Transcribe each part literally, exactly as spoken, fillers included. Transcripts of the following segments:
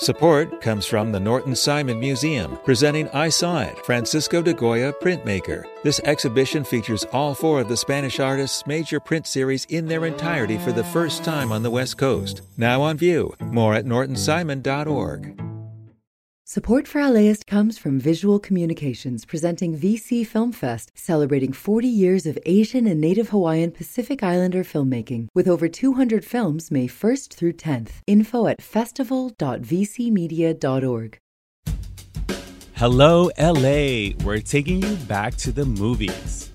Support comes from the Norton Simon Museum, presenting I Saw It, Francisco de Goya Printmaker. This exhibition features all four of the Spanish artist's major print series in their entirety for the first time on the West Coast. Now on view. More at norton simon dot org. Support for LAist comes from Visual Communications, presenting V C Film Fest, celebrating forty years of Asian and Native Hawaiian Pacific Islander filmmaking, with over two hundred films May first through tenth. Info at festival dot v c media dot org. Hello, L A. We're taking you back to the movies.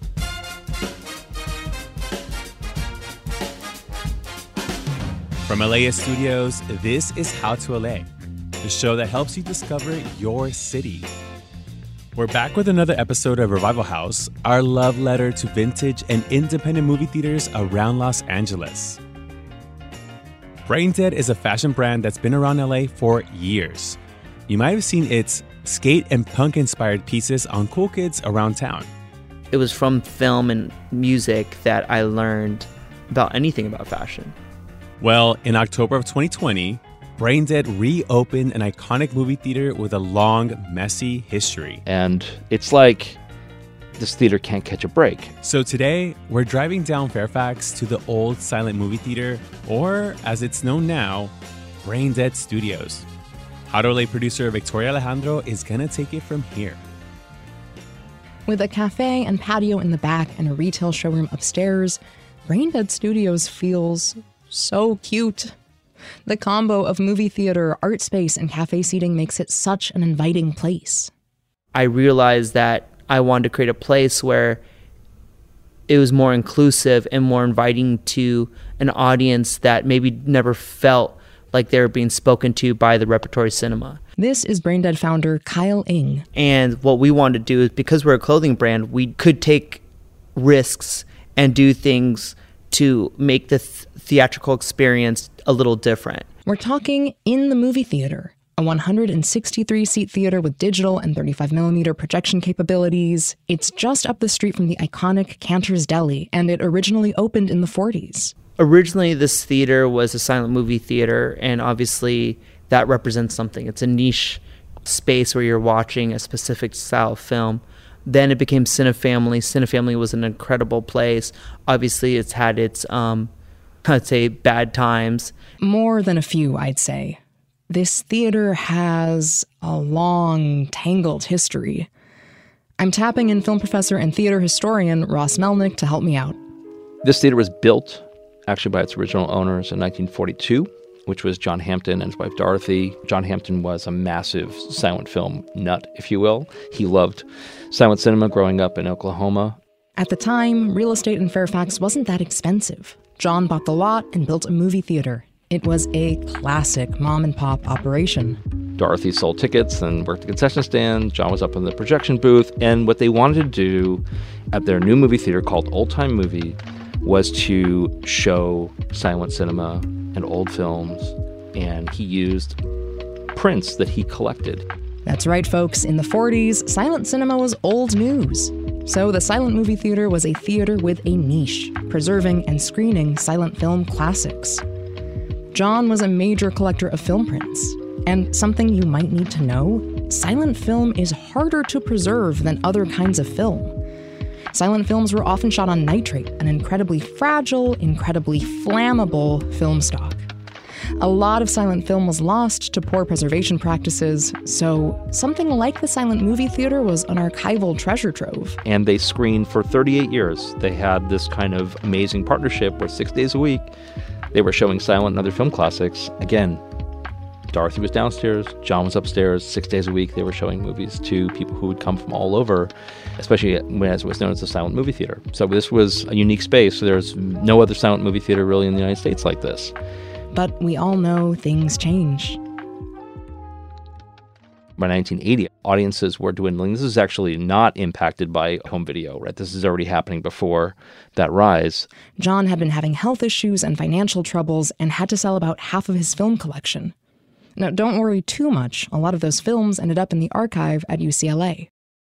From LAist Studios, this is How to L A, the show that helps you discover your city. We're back with another episode of Revival House, our love letter to vintage and independent movie theaters around Los Angeles. Braindead is a fashion brand that's been around L A for years. You might have seen its skate and punk-inspired pieces on cool kids around town. It was from film and music that I learned about anything about fashion. Well, in October of twenty twenty, Braindead reopened an iconic movie theater with a long, messy history. And it's like this theater can't catch a break. So today, we're driving down Fairfax to the old silent movie theater, or as it's known now, Braindead Studios. How to L A producer Victoria Alejandro is going to take it from here. With a cafe and patio in the back and a retail showroom upstairs, Braindead Studios feels so cute. The combo of movie theater, art space, and cafe seating makes it such an inviting place. I realized that I wanted to create a place where it was more inclusive and more inviting to an audience that maybe never felt like they were being spoken to by the repertory cinema. This is Braindead founder Kyle Ng. And what we wanted to do is, because we're a clothing brand, we could take risks and do things to make the th- theatrical experience a little different. We're talking in the movie theater, a one hundred sixty-three seat theater with digital and thirty-five millimeter projection capabilities. It's just up the street from the iconic Cantor's Deli, and it originally opened in the forties. Originally, this theater was a silent movie theater, and obviously that represents something. It's a niche space where you're watching a specific style of film. Then it became Cinefamily. Cinefamily was an incredible place. Obviously, it's had its, um, I'd say, bad times. More than a few, I'd say. This theater has a long, tangled history. I'm tapping in film professor and theater historian Ross Melnick to help me out. This theater was built, actually, by its original owners in nineteen forty-two, which was John Hampton and his wife Dorothy. John Hampton was a massive silent film nut, if you will. He loved silent cinema growing up in Oklahoma. At the time, real estate in Fairfax wasn't that expensive. John bought the lot and built a movie theater. It was a classic mom-and-pop operation. Dorothy sold tickets and worked the concession stand. John was up in the projection booth. And what they wanted to do at their new movie theater called Old Time Movie was to show silent cinema and old films. And he used prints that he collected. That's right, folks. In the forties, silent cinema was old news. So the silent movie theater was a theater with a niche, preserving and screening silent film classics. John was a major collector of film prints. And something you might need to know, silent film is harder to preserve than other kinds of film. Silent films were often shot on nitrate, an incredibly fragile, incredibly flammable film stock. A lot of silent film was lost to poor preservation practices, so something like the silent movie theater was an archival treasure trove. And they screened for thirty-eight years. They had this kind of amazing partnership where six days a week they were showing silent and other film classics. Again, Dorothy was downstairs, John was upstairs. Six days a week they were showing movies to people who would come from all over, especially when as it was known as the silent movie theater. So this was a unique space. So there's no other silent movie theater really in the United States like this. But we all know things change. By nineteen eighty, audiences were dwindling. This is actually not impacted by home video, right? This is already happening before that rise. John had been having health issues and financial troubles and had to sell about half of his film collection. Now, don't worry too much. A lot of those films ended up in the archive at U C L A.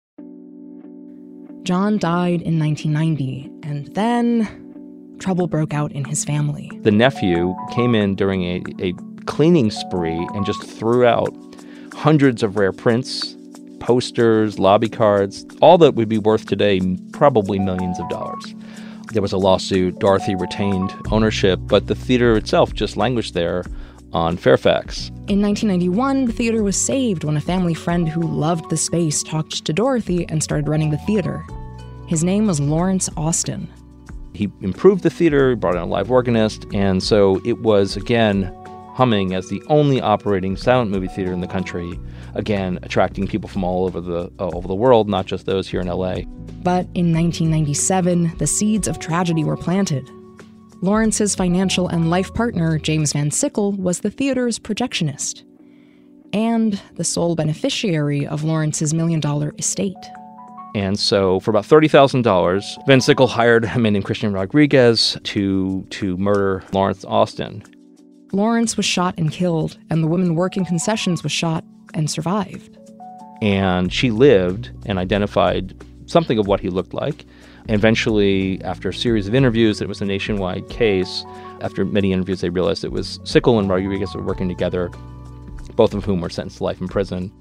John died in nineteen ninety, and then trouble broke out in his family. The nephew came in during a, a cleaning spree and just threw out hundreds of rare prints, posters, lobby cards, all that would be worth today probably millions of dollars. There was a lawsuit. Dorothy retained ownership, but the theater itself just languished there on Fairfax. In nineteen ninety-one, the theater was saved when a family friend who loved the space talked to Dorothy and started running the theater. His name was Lawrence Austin. He improved the theater, brought in a live organist, and so it was, again, humming as the only operating silent movie theater in the country, again, attracting people from all over the uh, over the world, not just those here in L A. But in nineteen ninety-seven, the seeds of tragedy were planted. Lawrence's financial and life partner, James Van Sickle, was the theater's projectionist and the sole beneficiary of Lawrence's million-dollar estate. And so for about thirty thousand dollars, Van Sickle hired a man named Christian Rodriguez to, to murder Lawrence Austin. Lawrence was shot and killed, and the woman working concessions was shot and survived. And she lived and identified something of what he looked like. And eventually, after a series of interviews, it was a nationwide case. After many interviews, they realized it was Sickle and Rodriguez were working together, both of whom were sentenced to life in prison.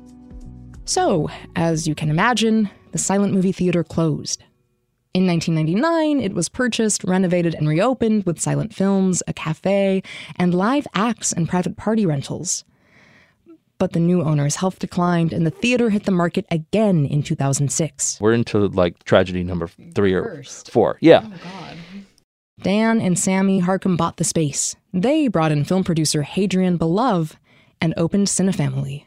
So, as you can imagine, the silent movie theater closed. In nineteen ninety-nine, it was purchased, renovated, and reopened with silent films, a cafe, and live acts and private party rentals. But the new owner's health declined, and the theater hit the market again in two thousand six. We're into, like, tragedy number three or First. four. Yeah. Oh, God. Dan and Sammy Harcum bought the space. They brought in film producer Hadrian Belove and opened Cinefamily.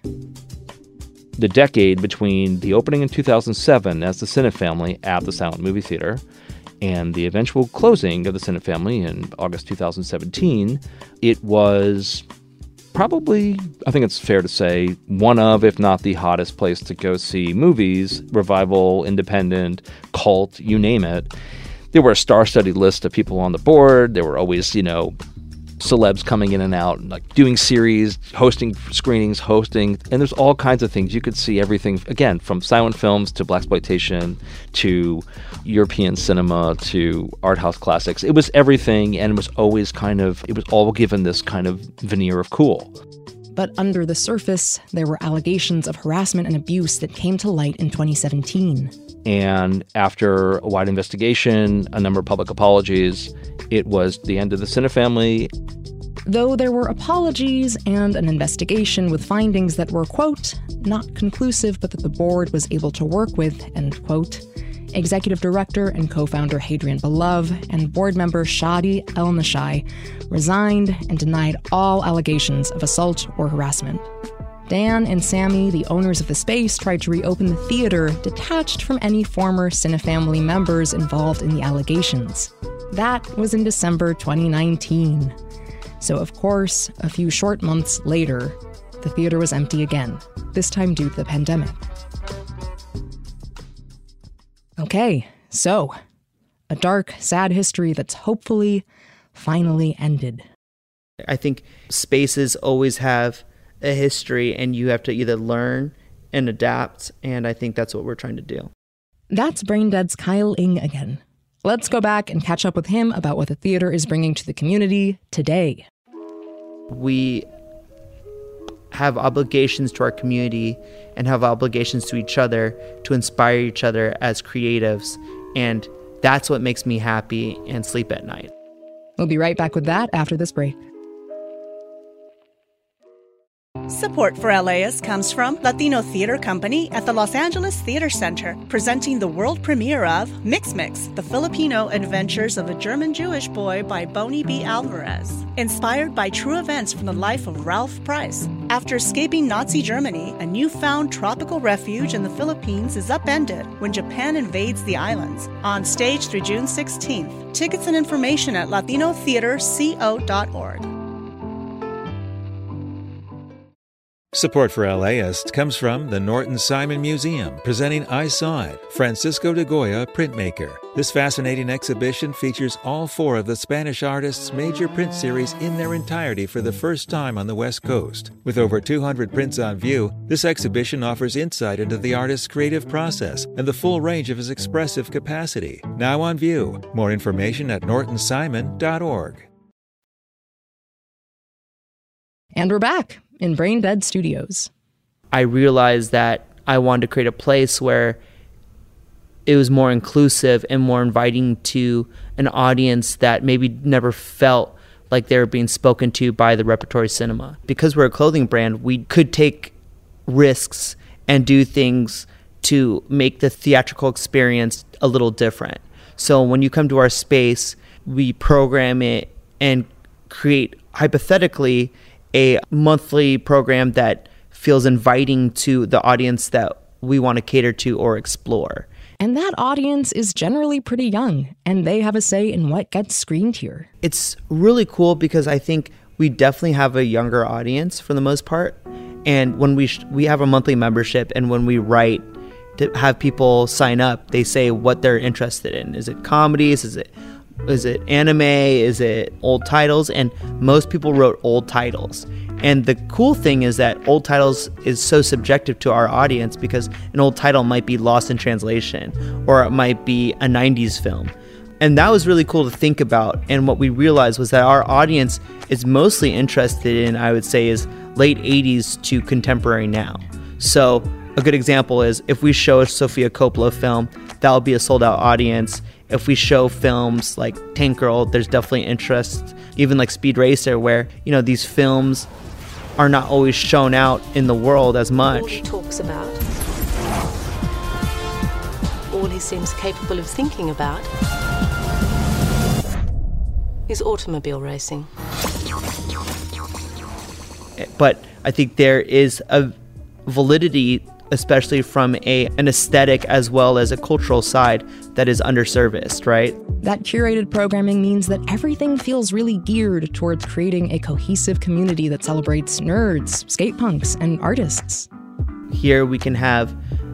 The decade between the opening in two thousand seven as the Cinefamily at the Silent Movie Theater and the eventual closing of the Cinefamily in August two thousand seventeen, it was probably, I think it's fair to say, one of, if not the hottest place to go see movies, revival, independent, cult, you name it. There were a star-studded list of people on the board. There were always, you know, celebs coming in and out, like doing series, hosting screenings, hosting, and there's all kinds of things. You could see everything, again, from silent films to blaxploitation to European cinema to art house classics. It was everything, and it was always kind of, it was all given this kind of veneer of cool. But under the surface, there were allegations of harassment and abuse that came to light in twenty seventeen. And after a wide investigation, a number of public apologies, it was the end of the Cinefamily. Though there were apologies and an investigation with findings that were, quote, not conclusive, but that the board was able to work with, end quote, Executive Director and co-founder Hadrian Belove and board member Shadi El-Nashai resigned and denied all allegations of assault or harassment. Dan and Sammy, the owners of the space, tried to reopen the theater detached from any former Cinefamily members involved in the allegations. That was in December twenty nineteen. So, of course, a few short months later, the theater was empty again, this time due to the pandemic. Okay, so, a dark, sad history that's hopefully finally ended. I think spaces always have a history, and you have to either learn and adapt, and I think that's what we're trying to do. That's Braindead's Kyle Ng again. Let's go back and catch up with him about what the theater is bringing to the community today. We have obligations to our community and have obligations to each other to inspire each other as creatives, and that's what makes me happy and sleep at night. We'll be right back with that after this break. Support for L A S comes from Latino Theater Company at the Los Angeles Theater Center, presenting the world premiere of Mix Mix, the Filipino Adventures of a German Jewish Boy by Bonnie B. Alvarez. Inspired by true events from the life of Ralph Price. After escaping Nazi Germany, a newfound tropical refuge in the Philippines is upended when Japan invades the islands. On stage through June sixteenth. Tickets and information at latino theater co dot org. Support for L A ist comes from the Norton Simon Museum, presenting I Saw It, Francisco de Goya printmaker. This fascinating exhibition features all four of the Spanish artist's major print series in their entirety for the first time on the West Coast. With over two hundred prints on view, this exhibition offers insight into the artist's creative process and the full range of his expressive capacity. Now on view. More information at norton simon dot org. And we're back in Brain Dead Studios. I realized that I wanted to create a place where it was more inclusive and more inviting to an audience that maybe never felt like they were being spoken to by the repertory cinema. Because we're a clothing brand, we could take risks and do things to make the theatrical experience a little different. So when you come to our space, we program it and create, hypothetically, a monthly program that feels inviting to the audience that we want to cater to or explore. And that audience is generally pretty young, and they have a say in what gets screened here. It's really cool because I think we definitely have a younger audience for the most part. And when we sh- we have a monthly membership, and when we write to have people sign up, they say what they're interested in. Is it comedies? Is it is it anime? Is it old titles? And most people wrote old titles. And the cool thing is that old titles is so subjective to our audience because an old title might be lost in translation, or it might be a nineties film. And that was really cool to think about. And what we realized was that our audience is mostly interested in, I would say, is late eighties to contemporary now. So a good example is if we show a Sofia Coppola film, that'll be a sold out audience. If we show films like Tank Girl, there's definitely interest, even like Speed Racer, where, you know, these films are not always shown out in the world as much. All he talks about, all he seems capable of thinking about, is automobile racing. But I think there is a validity, especially from a an aesthetic as well as a cultural side, that is underserviced, right? That curated programming means that everything feels really geared towards creating a cohesive community that celebrates nerds, skate punks, and artists. Here we can have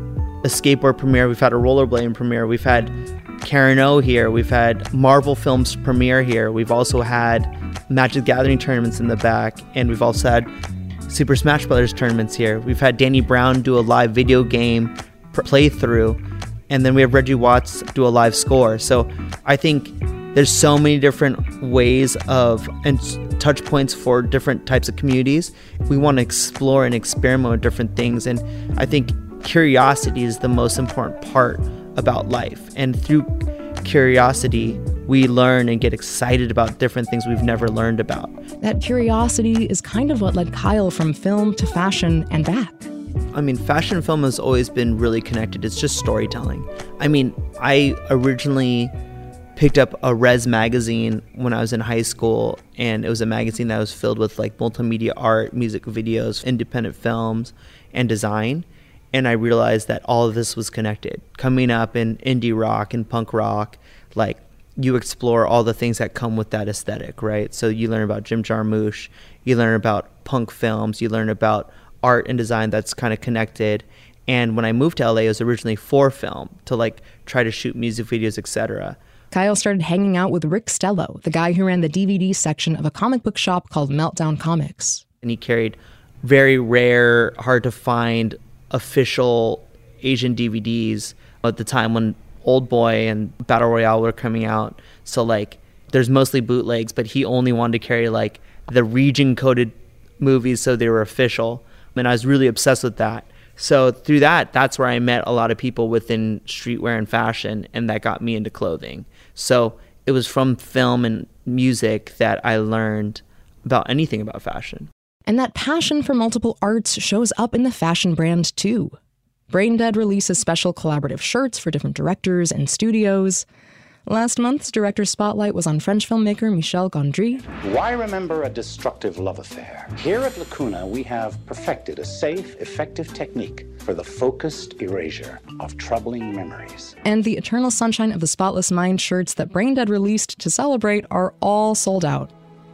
a skateboard premiere, we've had a rollerblading premiere, we've had Karen O here, we've had Marvel films premiere here, we've also had Magic the Gathering tournaments in the back, and we've also had Super Smash Brothers tournaments here. We've had Danny Brown do a live video game playthrough, and then we have Reggie Watts do a live score. So I think there's so many different ways of and touch points for different types of communities. We want to explore and experiment with different things, and I think curiosity is the most important part about life. And through curiosity, we learn and get excited about different things we've never learned about. That curiosity is kind of what led Kyle from film to fashion and back. I mean, fashion and film has always been really connected. It's just storytelling. I mean, I originally picked up a Res magazine when I was in high school, and it was a magazine that was filled with like multimedia art, music videos, independent films, and design. And I realized that all of this was connected. Coming up in indie rock and punk rock, like, you explore all the things that come with that aesthetic, right? So you learn about Jim Jarmusch, you learn about punk films, you learn about art and design that's kind of connected. And when I moved to L A, it was originally for film, to like try to shoot music videos, et cetera. Kyle started hanging out with Rick Stello, the guy who ran the D V D section of a comic book shop called Meltdown Comics. And he carried very rare, hard to find official Asian D V Ds at the time when Old Boy and Battle Royale were coming out. So like there's mostly bootlegs, but he only wanted to carry like the region coded movies so they were official. And I was really obsessed with that. So through that, that's where I met a lot of people within streetwear and fashion, and that got me into clothing. So it was from film and music that I learned about anything about fashion. And that passion for multiple arts shows up in the fashion brand too. Braindead releases special collaborative shirts for different directors and studios. Last month's director spotlight was on French filmmaker Michel Gondry. Why remember a destructive love affair? Here at Lacuna, we have perfected a safe, effective technique for the focused erasure of troubling memories. And the Eternal Sunshine of the Spotless Mind shirts that Braindead released to celebrate are all sold out.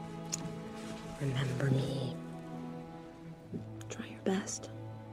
Remember me. Try your best.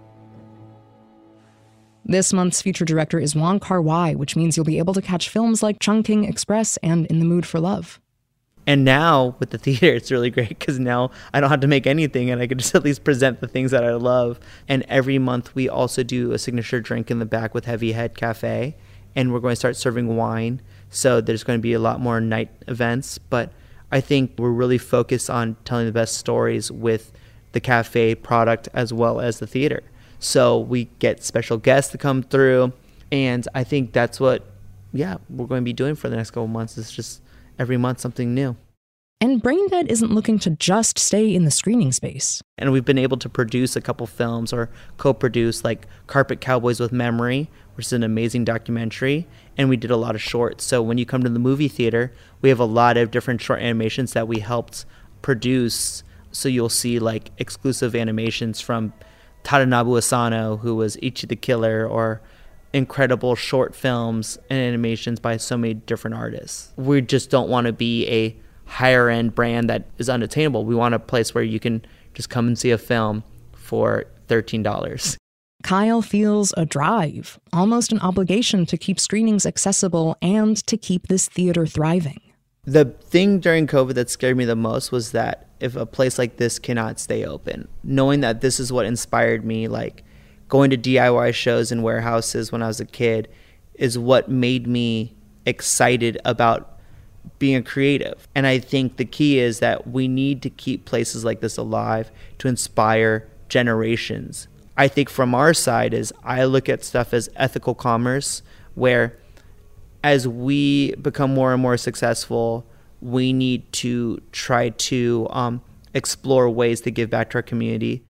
This month's feature director is Wong Kar-wai, which means you'll be able to catch films like Chungking Express and In the Mood for Love. And now with the theater, it's really great because now I don't have to make anything and I can just at least present the things that I love. And every month we also do a signature drink in the back with Heavy Head Cafe, and we're going to start serving wine. So there's going to be a lot more night events, but I think we're really focused on telling the best stories with the cafe product as well as the theater. So we get special guests to come through. And I think that's what, yeah, we're going to be doing for the next couple of months. It's just every month something new. And Braindead isn't looking to just stay in the screening space. And we've been able to produce a couple films or co-produce, like Carpet Cowboys with Memory, which is an amazing documentary. And we did a lot of shorts. So when you come to the movie theater, we have a lot of different short animations that we helped produce. So you'll see like exclusive animations from Tadanobu Asano, who was Ichi the Killer, or incredible short films and animations by so many different artists. We just don't want to be a higher end brand that is unattainable. We want a place where you can just come and see a film for thirteen dollars. Kyle feels a drive, almost an obligation to keep screenings accessible and to keep this theater thriving. The thing during COVID that scared me the most was that if a place like this cannot stay open, knowing that this is what inspired me, like going to D I Y shows in warehouses when I was a kid, is what made me excited about being a creative. And I think the key is that we need to keep places like this alive to inspire generations. I think from our side is I look at stuff as ethical commerce, where as we become more and more successful, we need to try to um, explore ways to give back to our community.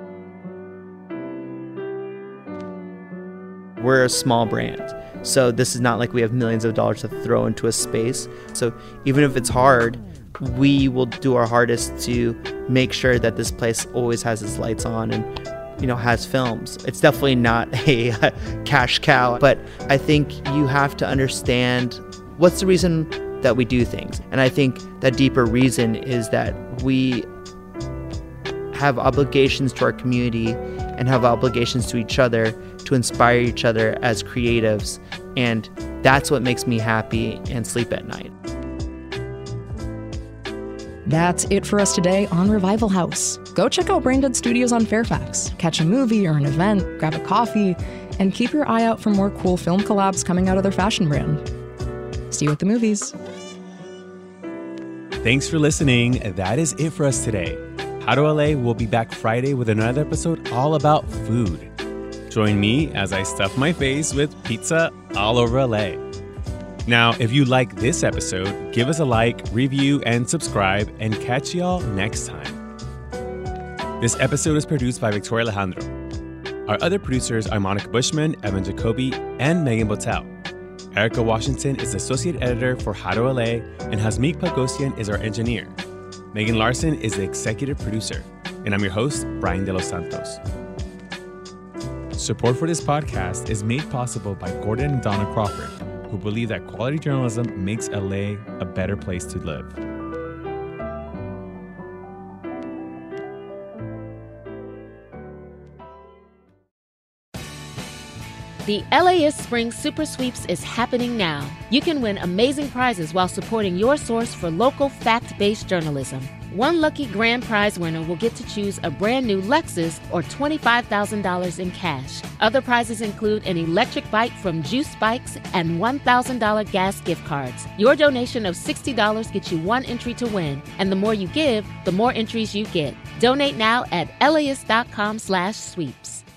We're a small brand, so this is not like we have millions of dollars to throw into a space. So even if it's hard, we will do our hardest to make sure that this place always has its lights on and, you know, has films. It's definitely not a cash cow, but I think you have to understand what's the reason that we do things. And I think that deeper reason is that we have obligations to our community and have obligations to each other to inspire each other as creatives. And that's what makes me happy and sleep at night. That's it for us today on Revival House. Go check out Braindead Studios on Fairfax, catch a movie or an event, grab a coffee, and keep your eye out for more cool film collabs coming out of their fashion brand. See you at the movies. Thanks for listening. That is it for us today. How to L A will be back Friday with another episode all about food. Join me as I stuff my face with pizza all over L A. Now, if you like this episode, give us a like, review, and subscribe, and catch y'all next time. This episode is produced by Victoria Alejandro. Our other producers are Monica Bushman, Evan Jacoby, and Megan Botel. Erica Washington is associate editor for How to L A, and Hasmik Pagosian is our engineer. Megan Larson is the executive producer, and I'm your host, Brian De Los Santos. Support for this podcast is made possible by Gordon and Donna Crawford, who believe that quality journalism makes L A a better place to live. The LAist Spring Super Sweeps is happening now. You can win amazing prizes while supporting your source for local fact-based journalism. One lucky grand prize winner will get to choose a brand new Lexus or twenty-five thousand dollars in cash. Other prizes include an electric bike from Juice Bikes and one thousand dollars gas gift cards. Your donation of sixty dollars gets you one entry to win, and the more you give, the more entries you get. Donate now at laist dot com slash sweeps.